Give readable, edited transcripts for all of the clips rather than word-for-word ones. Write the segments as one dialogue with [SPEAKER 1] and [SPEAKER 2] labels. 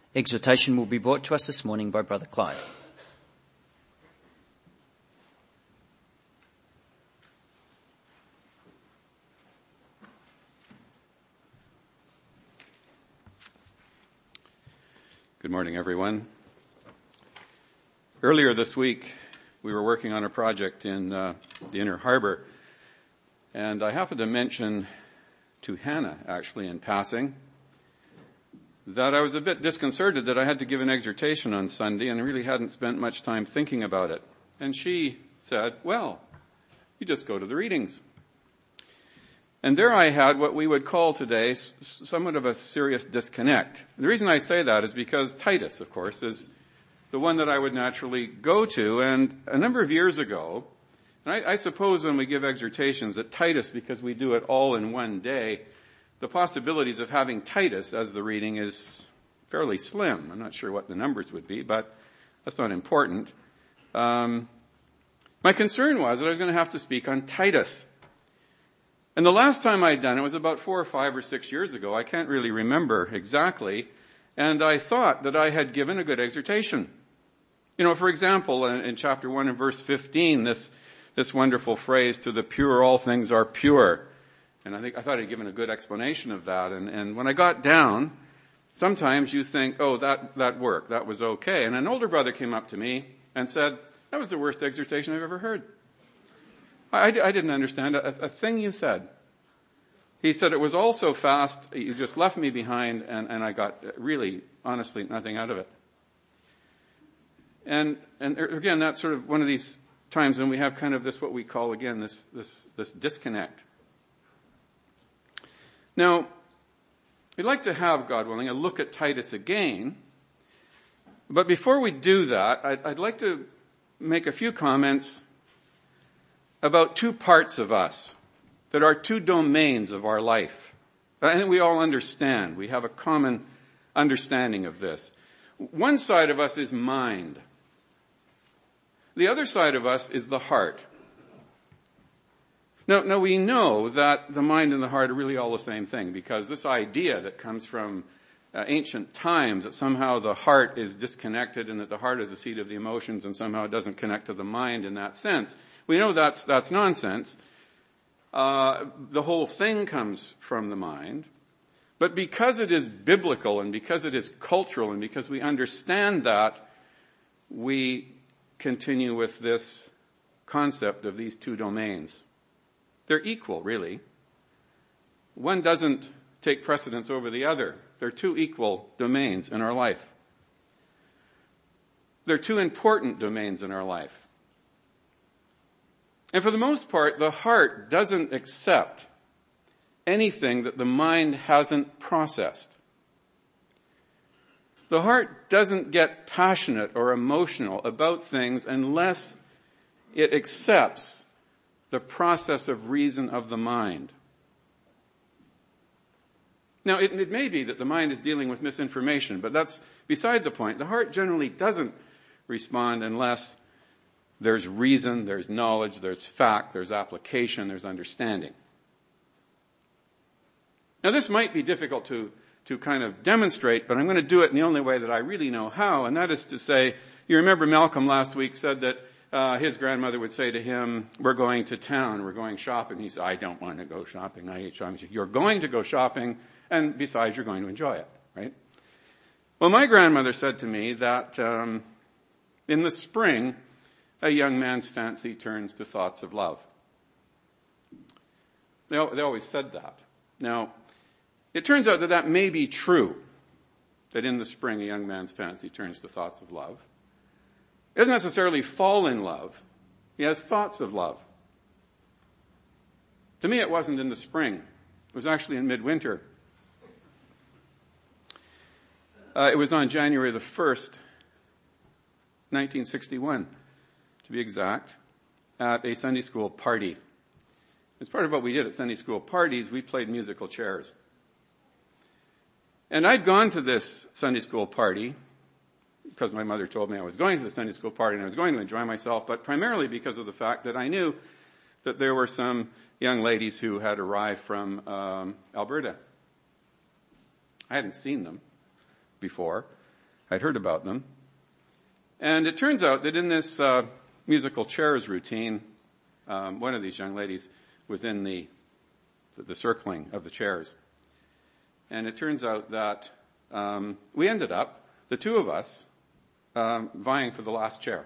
[SPEAKER 1] Exhortation will be brought to us this morning by Brother Clyde.
[SPEAKER 2] Good morning, everyone. Earlier this week, we were working on a project in the Inner Harbor, and I happened to mention to Hannah, actually, in passing, that I was a bit disconcerted that I had to give an exhortation on Sunday and really hadn't spent much time thinking about it. And she said, well, you just go to the readings. And there I had what we would call today somewhat of a serious disconnect. And the reason I say that is because Titus, of course, is the one that I would naturally go to. And a number of years ago, and I suppose when we give exhortations at Titus, because we do it all in one day, the possibilities of having Titus as the reading is fairly slim. I'm not sure what the numbers would be, but that's not important. My concern was that I was going to have to speak on Titus. And the last time I'd done it was about 4 or 5 or 6 years ago. I can't really remember exactly. And I thought that I had given a good exhortation. You know, for example, in chapter 1 and verse 15, this wonderful phrase, to the pure all things are pure. And I thought I'd given a good explanation of that. And when I got down, sometimes you think, oh, that worked. That was okay. And an older brother came up to me and said, that was the worst exhortation I've ever heard. I didn't understand a thing you said. He said it was all so fast, you just left me behind, and I got really, honestly, nothing out of it. And again, that's sort of one of these times when we have kind of this, what we call again, this disconnect. Now, we'd like to have, God willing, a look at Titus again. But before we do that, I'd like to make a few comments about two parts of us that are two domains of our life. I think we all understand. We have a common understanding of this. One side of us is mind. The other side of us is the heart. Now we know that the mind and the heart are really all the same thing, because this idea that comes from ancient times that somehow the heart is disconnected and that the heart is the seat of the emotions and somehow it doesn't connect to the mind in that sense. We know that's nonsense. The whole thing comes from the mind. But because it is biblical and because it is cultural and because we understand that, we continue with this concept of these two domains. They're equal, really. One doesn't take precedence over the other. They're two equal domains in our life. They're two important domains in our life. And for the most part, the heart doesn't accept anything that the mind hasn't processed. The heart doesn't get passionate or emotional about things unless it accepts the process of reason of the mind. Now, it may be that the mind is dealing with misinformation, but that's beside the point. The heart generally doesn't respond unless there's reason, there's knowledge, there's fact, there's application, there's understanding. Now, this might be difficult to kind of demonstrate, but I'm going to do it in the only way that I really know how, and that is to say, you remember Malcolm last week said that his grandmother would say to him, we're going to town, we're going shopping. He said, I don't want to go shopping, I hate shopping. You're going to go shopping, and besides, you're going to enjoy it, right? Well, my grandmother said to me that in the spring, a young man's fancy turns to thoughts of love. They always said that. Now, it turns out that may be true, that in the spring a young man's fancy turns to thoughts of love. He doesn't necessarily fall in love. He has thoughts of love. To me, it wasn't in the spring. It was actually in midwinter. It was on January the 1st, 1961, to be exact, at a Sunday school party. As part of what we did at Sunday school parties, we played musical chairs. And I'd gone to this Sunday school party because my mother told me I was going to the Sunday school party and I was going to enjoy myself, but primarily because of the fact that I knew that there were some young ladies who had arrived from Alberta. I hadn't seen them before, I'd heard about them. And it turns out that in this musical chairs routine, one of these young ladies was in the circling of the chairs. And it turns out that we ended up, the two of us, vying for the last chair.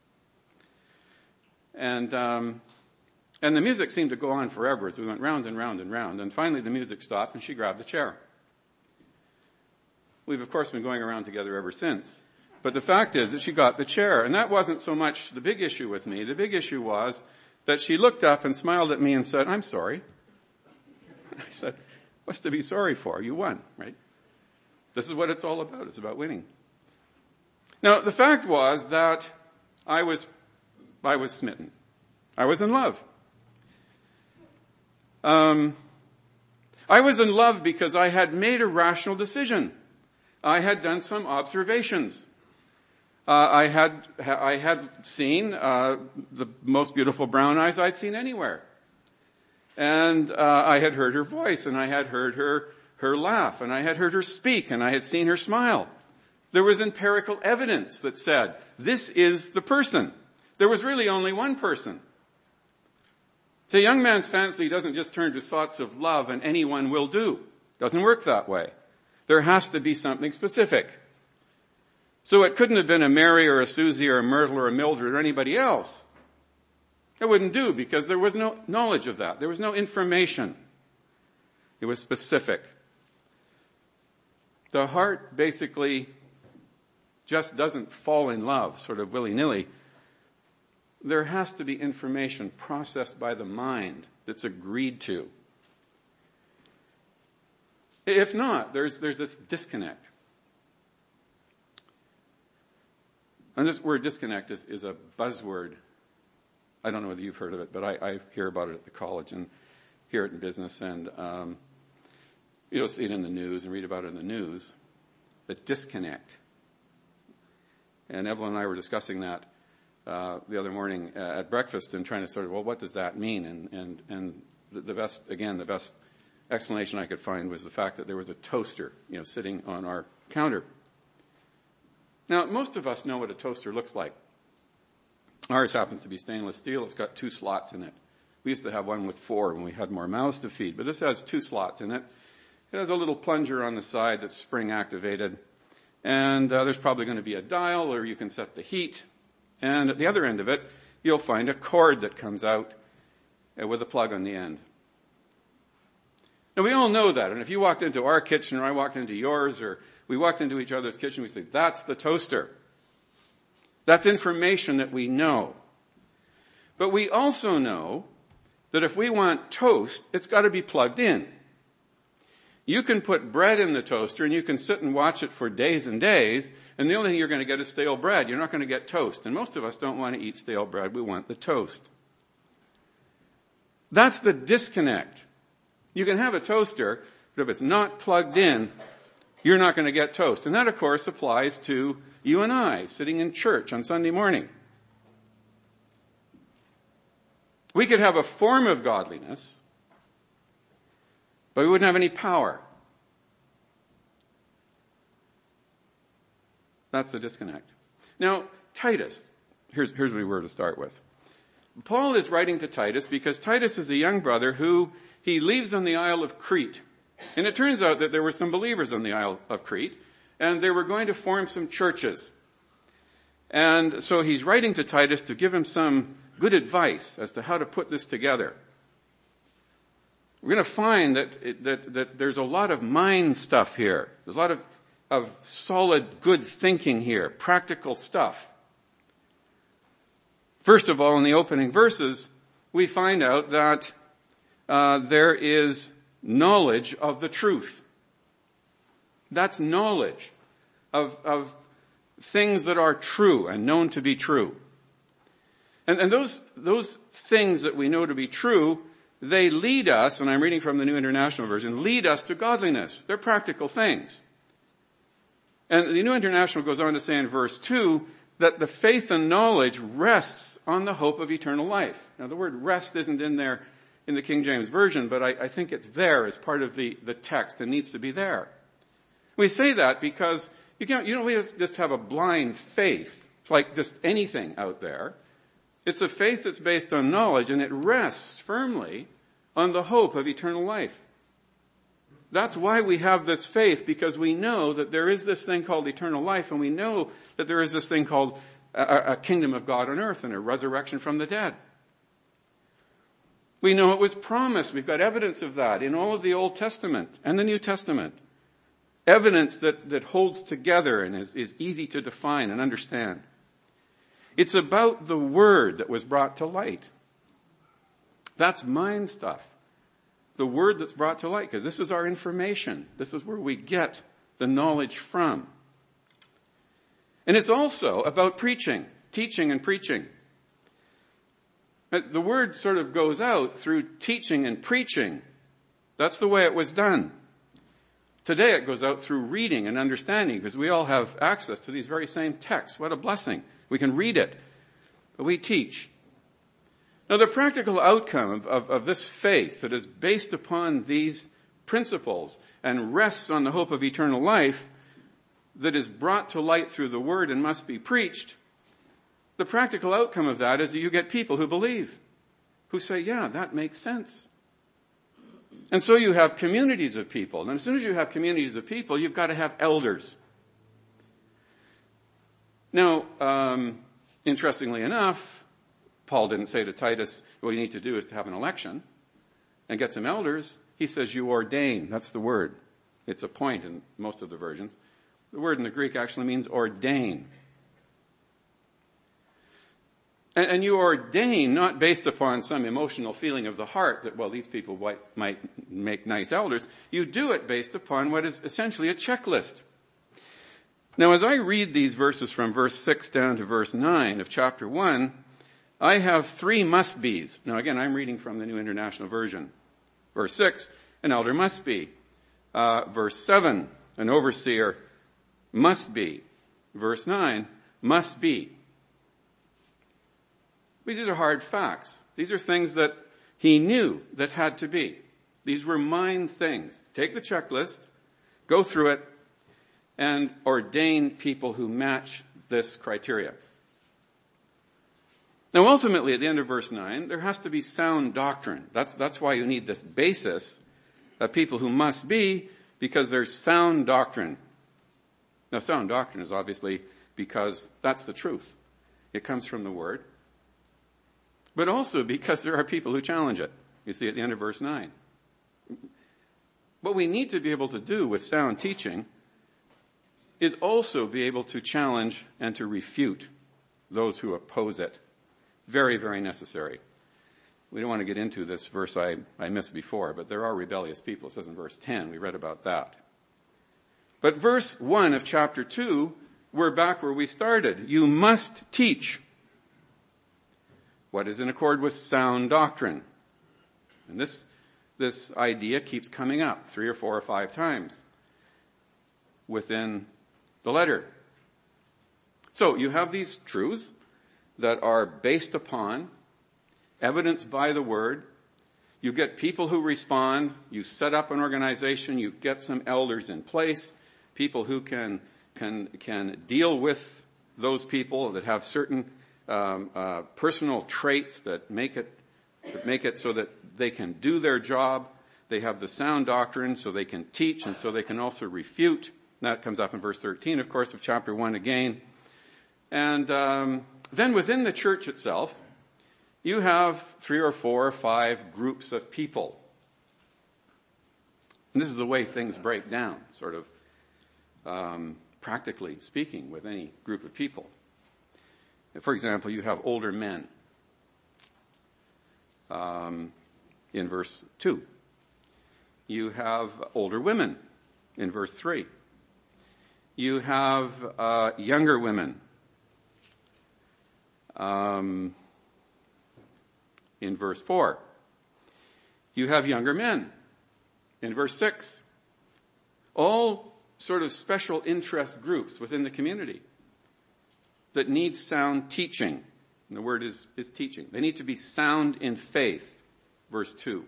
[SPEAKER 2] And the music seemed to go on forever as we went round and round and round. And finally the music stopped and she grabbed the chair. We've, of course, been going around together ever since. But the fact is that she got the chair. And that wasn't so much the big issue with me. The big issue was that she looked up and smiled at me and said, "I'm sorry." I said, "What's to be sorry for? You won, right? This is what it's all about. It's about winning." Now, the fact was that I was smitten. I was in love. I was in love because I had made a rational decision. I had done some observations. I had seen the most beautiful brown eyes I'd seen anywhere. And I had heard her voice, and I had heard her laugh, and I had heard her speak, and I had seen her smile. There was empirical evidence that said, this is the person. There was really only one person. The young man's fancy doesn't just turn to thoughts of love and anyone will do. Doesn't work that way. There has to be something specific. So it couldn't have been a Mary or a Susie or a Myrtle or a Mildred or anybody else. It wouldn't do because there was no knowledge of that. There was no information. It was specific. The heart basically just doesn't fall in love sort of willy-nilly. There has to be information processed by the mind that's agreed to. If not, there's this disconnect. And this word disconnect is a buzzword. I don't know whether you've heard of it, but I hear about it at the college and hear it in business, and you'll see it in the news and read about it in the news. The disconnect. And Evelyn and I were discussing that the other morning at breakfast and trying to sort of, well, what does that mean? And the best explanation I could find was the fact that there was a toaster, sitting on our counter. Now, most of us know what a toaster looks like. Ours happens to be stainless steel. It's got 2 slots in it. We used to have one with 4 when we had more mouths to feed, but this has 2 slots in it. It has a little plunger on the side that's spring activated. And there's probably going to be a dial, or you can set the heat. And at the other end of it, you'll find a cord that comes out with a plug on the end. Now, we all know that. And if you walked into our kitchen, or I walked into yours, or we walked into each other's kitchen, we say, that's the toaster. That's information that we know. But we also know that if we want toast, it's got to be plugged in. You can put bread in the toaster and you can sit and watch it for days and days, and the only thing you're going to get is stale bread. You're not going to get toast. And most of us don't want to eat stale bread. We want the toast. That's the disconnect. You can have a toaster, but if it's not plugged in, you're not going to get toast. And that, of course, applies to you and I sitting in church on Sunday morning. We could have a form of godliness, but we wouldn't have any power. That's the disconnect. Now, Titus, here's what we were to start with. Paul is writing to Titus because Titus is a young brother who he leaves on the Isle of Crete. And it turns out that there were some believers on the Isle of Crete, and they were going to form some churches. And so he's writing to Titus to give him some good advice as to how to put this together. We're going to find that there's a lot of mind stuff here. There's a lot of solid, good thinking here, practical stuff. First of all, in the opening verses, we find out that there is knowledge of the truth. That's knowledge of things that are true and known to be true. And those things that we know to be true, they lead us, and I'm reading from the New International Version, lead us to godliness. They're practical things. And the New International goes on to say in verse 2 that the faith and knowledge rests on the hope of eternal life. Now, the word rest isn't in there in the King James Version, but I think it's there as part of the text and needs to be there. We say that because You don't just have a blind faith. It's like just anything out there. It's a faith that's based on knowledge, and it rests firmly on the hope of eternal life. That's why we have this faith, because we know that there is this thing called eternal life, and we know that there is this thing called a kingdom of God on earth and a resurrection from the dead. We know it was promised. We've got evidence of that in all of the Old Testament and the New Testament. Evidence that holds together and is easy to define and understand. It's about the Word that was brought to light. That's mind stuff. The Word that's brought to light, because this is our information. This is where we get the knowledge from. And it's also about preaching, teaching and preaching. The Word sort of goes out through teaching and preaching. That's the way it was done. Today it goes out through reading and understanding, because we all have access to these very same texts. What a blessing. We can read it, but we teach. Now the practical outcome of this faith that is based upon these principles and rests on the hope of eternal life, that is brought to light through the Word and must be preached, the practical outcome of that is that you get people who believe, who say, yeah, that makes sense. And so you have communities of people. And as soon as you have communities of people, you've got to have elders. Now, interestingly enough, Paul didn't say to Titus, what you need to do is to have an election and get some elders. He says you ordain. That's the word. It's a point in most of the versions. The word in the Greek actually means ordain. And you ordain not based upon some emotional feeling of the heart that, well, these people might make nice elders. You do it based upon what is essentially a checklist. Now, as I read these verses from verse 6 down to verse 9 of chapter 1, I have 3 must-bes. Now, again, I'm reading from the New International Version. Verse 6, an elder must be. Verse 7, an overseer must be. Verse 9, must be. These are hard facts. These are things that he knew that had to be. These were mind things. Take the checklist, go through it, and ordain people who match this criteria. Now ultimately, at the end of verse 9, there has to be sound doctrine. That's why you need this basis of people who must be, because there's sound doctrine. Now sound doctrine is obviously because that's the truth. It comes from the Word. But also because there are people who challenge it. You see at the end of verse 9. What we need to be able to do with sound teaching is also be able to challenge and to refute those who oppose it. Very, very necessary. We don't want to get into this verse I missed before, but there are rebellious people. It says in verse 10, we read about that. But verse 1 of chapter 2, we're back where we started. You must teach what is in accord with sound doctrine. And this idea keeps coming up 3 or 4 or 5 times within the letter. So you have these truths that are based upon, evidenced by the Word. You get people who respond. You set up an organization. You get some elders in place, people who can deal with those people that have certain personal traits that make it so that they can do their job. They have the sound doctrine so they can teach and so they can also refute. That comes up in verse 13, of course, of chapter 1 again. And then within the church itself, you have 3 or 4 or 5 groups of people. And this is the way things break down, sort of practically speaking, with any group of people. For example, you have older men in verse 2. You have older women in verse 3. You have younger women in verse 4. You have younger men in verse 6. All sort of special interest groups within the community that need sound teaching. And the word is teaching. They need to be sound in faith. Verse 2.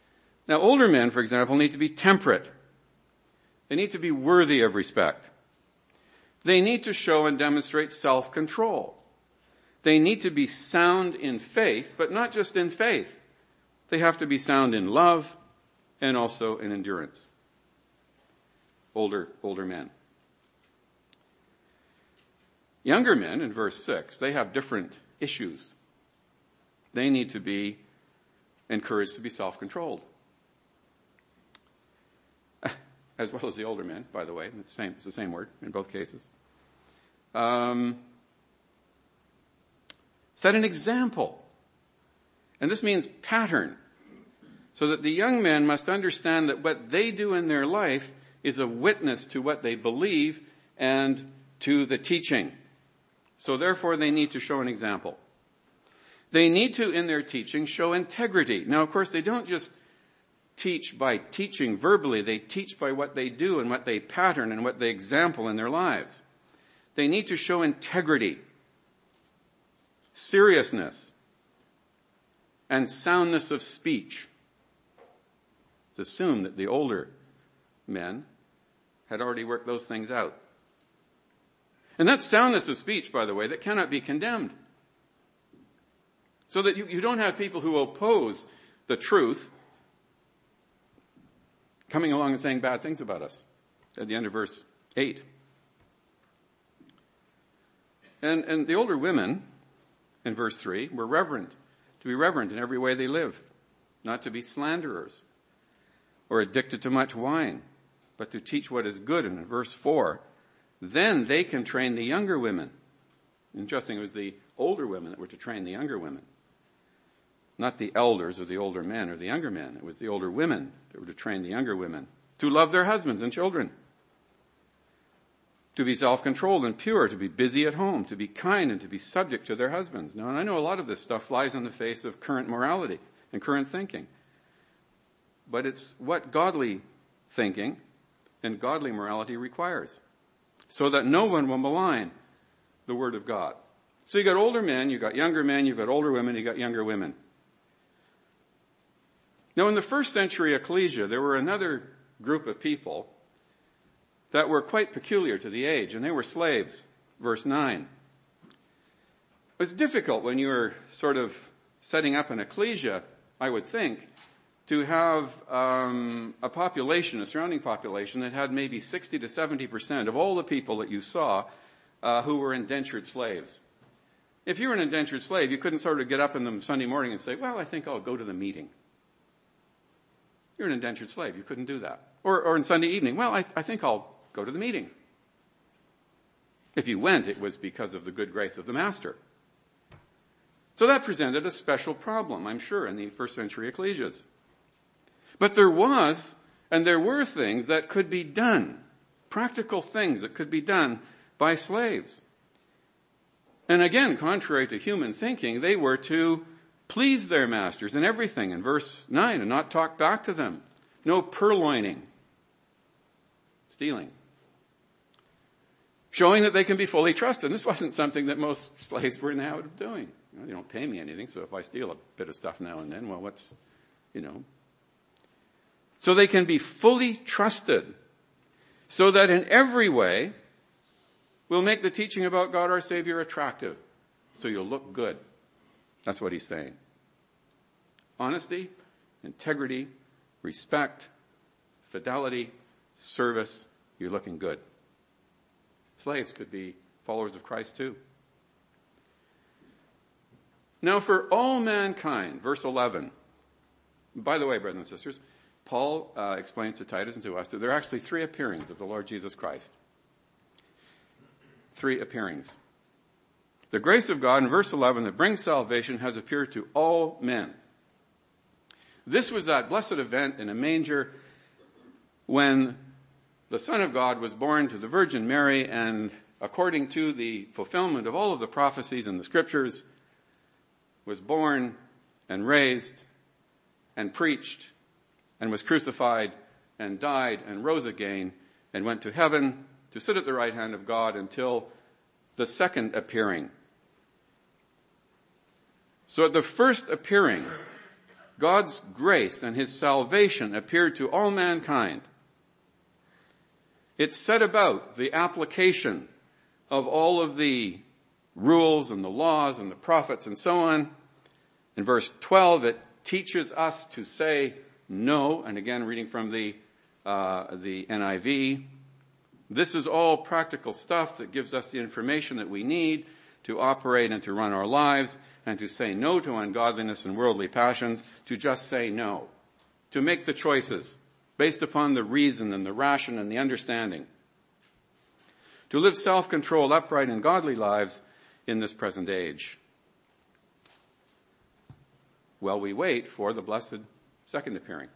[SPEAKER 2] Now older men, for example, need to be temperate. They need to be worthy of respect. They need to show and demonstrate self-control. They need to be sound in faith, but not just in faith. They have to be sound in love and also in endurance. Older men. Younger men, in verse 6, they have different issues. They need to be encouraged to be self-controlled. As well as the older men, by the way. It's the same word in both cases. Set an example. And this means pattern. So that the young men must understand that what they do in their life is a witness to what they believe and to the teaching. So therefore they need to show an example. They need to, in their teaching, show integrity. Now, of course, they don't just teach by teaching verbally. They teach by what they do and what they pattern and what they example in their lives. They need to show integrity, seriousness, and soundness of speech. It's assumed that the older men had already worked those things out. And that soundness of speech, by the way, that cannot be condemned. So that you don't have people who oppose the truth coming along and saying bad things about us at the end of verse 8. And the older women, in verse 3, were reverent, to be reverent in every way they live, not to be slanderers or addicted to much wine, but to teach what is good. And in verse 4, then they can train the younger women. Interesting, it was the older women that were to train the younger women. Not the elders or the older men or the younger men. It was the older women that were to train the younger women to love their husbands and children, to be self-controlled and pure, to be busy at home, to be kind and to be subject to their husbands. Now, and I know a lot of this stuff flies in the face of current morality and current thinking. But it's what godly thinking and godly morality requires, so that no one will malign the word of God. So you got older men, you got younger men, you got older women, you got younger women. Now in the first century ecclesia, there were another group of people that were quite peculiar to the age, and they were slaves. Verse 9. It's difficult when you're sort of setting up an ecclesia, I would think, to have a population, a surrounding population that had maybe 60 to 70% of all the people that you saw who were indentured slaves. If you were an indentured slave, you couldn't sort of get up in the Sunday morning and say, well, I think I'll go to the meeting. You're an indentured slave. You couldn't do that. Or on Sunday evening, well, I think I'll go to the meeting. If you went, it was because of the good grace of the master. So that presented a special problem, I'm sure, in the first century ecclesias. But there were things that could be done, practical things that could be done by slaves. And again, contrary to human thinking, they were to please their masters in everything, in verse 9, and not talk back to them. No purloining, stealing. Showing that they can be fully trusted. And this wasn't something that most slaves were in the habit of doing. You don't pay me anything, so if I steal a bit of stuff now and then, well, So they can be fully trusted, so that in every way we'll make the teaching about God our Savior attractive, so you'll look good. That's what he's saying. Honesty, integrity, respect, fidelity, service, you're looking good. Slaves could be followers of Christ too. Now for all mankind, verse 11. By the way, brothers and sisters, Paul explains to Titus and to us that there are actually 3 appearings of the Lord Jesus Christ. 3 appearings. The grace of God in verse 11 that brings salvation has appeared to all men. This was that blessed event in a manger when the Son of God was born to the Virgin Mary, and according to the fulfillment of all of the prophecies in the scriptures, was born and raised and preached and was crucified and died and rose again and went to heaven to sit at the right hand of God until the second appearing. So at the first appearing, God's grace and his salvation appeared to all mankind. It set about the application of all of the rules and the laws and the prophets and so on. In verse 12, it teaches us to say no. And again, reading from the NIV, this is all practical stuff that gives us the information that we need to operate and to run our lives and to say no to ungodliness and worldly passions, to just say no, to make the choices based upon the reason and the ration and the understanding, to live self-controlled, upright, and godly lives in this present age, while we wait for the blessed second appearing.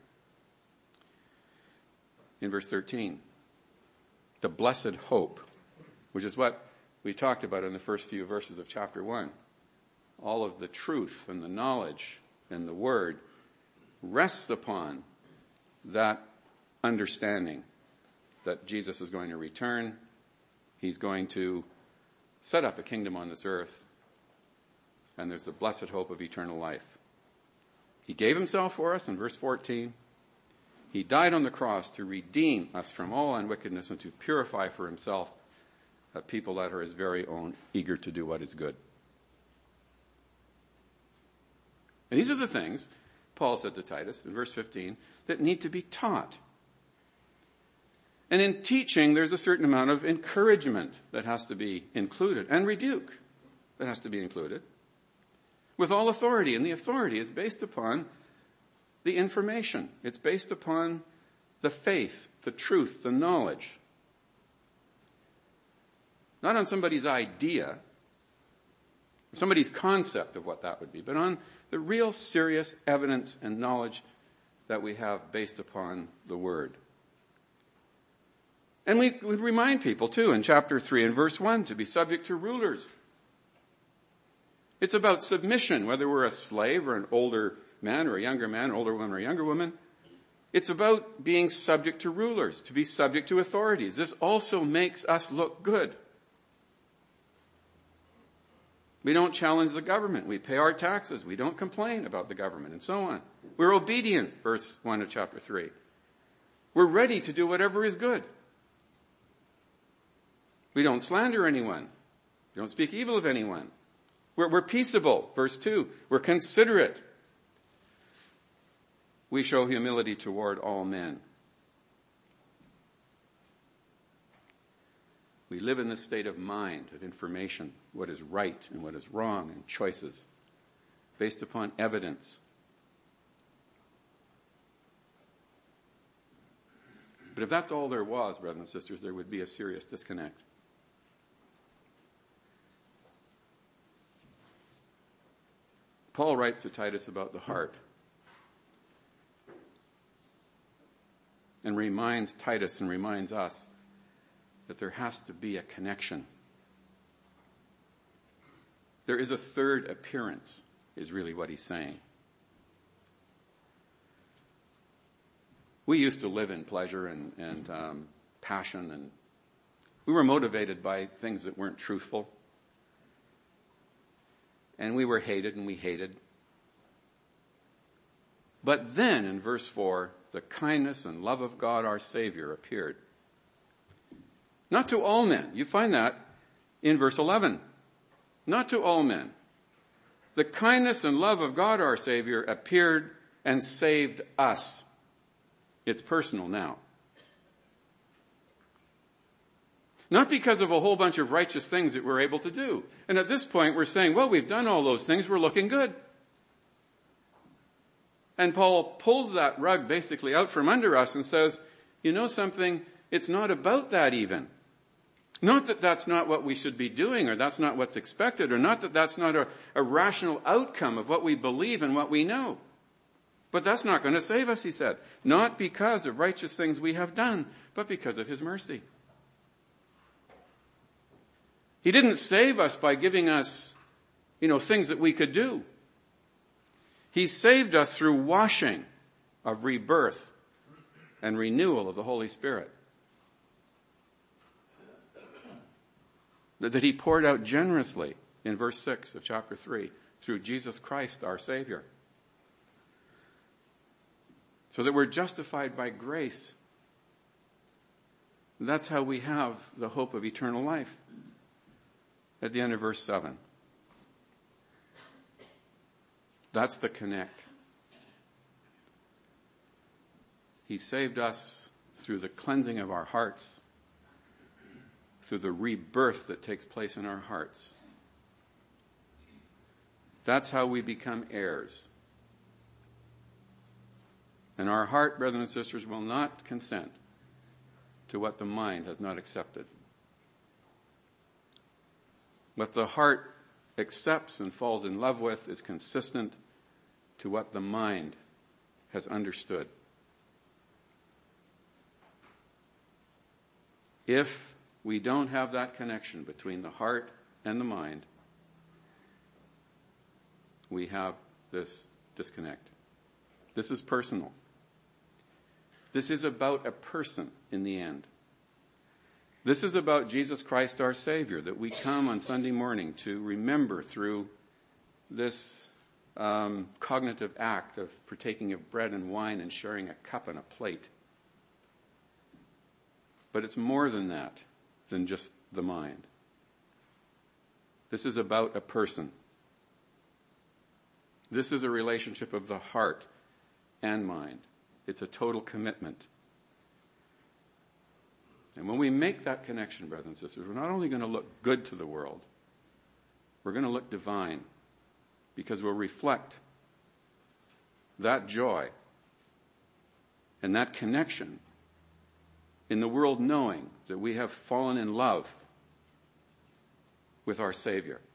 [SPEAKER 2] In verse 13, the blessed hope, which is what we talked about in the first few verses of chapter 1. All of the truth and the knowledge and the word rests upon that understanding that Jesus is going to return. He's going to set up a kingdom on this earth, and there's the blessed hope of eternal life. He gave himself for us in verse 14. He died on the cross to redeem us from all unwickedness and to purify for himself a people that are his very own, eager to do what is good. And these are the things, Paul said to Titus in verse 15, that need to be taught. And in teaching, there's a certain amount of encouragement that has to be included, and rebuke that has to be included, with all authority. And the authority is based upon the information. It's based upon the faith, the truth, the knowledge. Not on somebody's idea, somebody's concept of what that would be, but on the real serious evidence and knowledge that we have based upon the Word. And we would remind people, too, in chapter 3 and verse 1, to be subject to rulers. It's about submission, whether we're a slave or an older man or a younger man, older woman or a younger woman. It's about being subject to rulers, to be subject to authorities. This also makes us look good. We don't challenge the government. We pay our taxes. We don't complain about the government, and so on. We're obedient, verse 1 of chapter 3. We're ready to do whatever is good. We don't slander anyone. We don't speak evil of anyone. We're peaceable, verse 2. We're considerate. We show humility toward all men. We live in this state of mind, of information, what is right and what is wrong, and choices based upon evidence. But if that's all there was, brothers and sisters, there would be a serious disconnect. Paul writes to Titus about the heart and reminds Titus and reminds us that there has to be a connection. There is a third appearance, is really what he's saying. We used to live in pleasure and passion, and we were motivated by things that weren't truthful. And we were hated and we hated. But then in verse 4, the kindness and love of God our Savior appeared. Not to all men. You find that in verse 11. Not to all men. The kindness and love of God our Savior appeared and saved us. It's personal now. Not because of a whole bunch of righteous things that we're able to do. And at this point we're saying, well, we've done all those things, we're looking good. And Paul pulls that rug basically out from under us and says, you know something, it's not about that even. Not that that's not what we should be doing, or that's not what's expected, or not that that's not a rational outcome of what we believe and what we know. But that's not going to save us, he said. Not because of righteous things we have done, but because of his mercy. He didn't save us by giving us, things that we could do. He saved us through washing of rebirth and renewal of the Holy Spirit. That he poured out generously in verse 6 of chapter 3 through Jesus Christ our Savior. So that we're justified by grace. That's how we have the hope of eternal life. at the end of verse 7. That's the connect. He saved us through the cleansing of our hearts, through the rebirth that takes place in our hearts. That's how we become heirs. And our heart, brothers and sisters, will not consent to what the mind has not accepted. What the heart accepts and falls in love with is consistent to what the mind has understood. If we don't have that connection between the heart and the mind, we have this disconnect. This is personal. This is about a person in the end. This is about Jesus Christ our Savior, that we come on Sunday morning to remember through this cognitive act of partaking of bread and wine and sharing a cup and a plate. But it's more than that, than just the mind. This is about a person. This is a relationship of the heart and mind. It's a total commitment. And when we make that connection, brothers and sisters, we're not only going to look good to the world, we're going to look divine, because we'll reflect that joy and that connection in the world, knowing that we have fallen in love with our Savior.